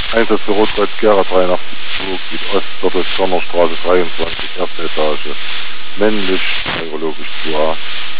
Einsatz für Rotkreuz Gera 83 Gebiet Ost, Doppelzornerstraße 23, erste Etage. Männlich, neurologisch 2A.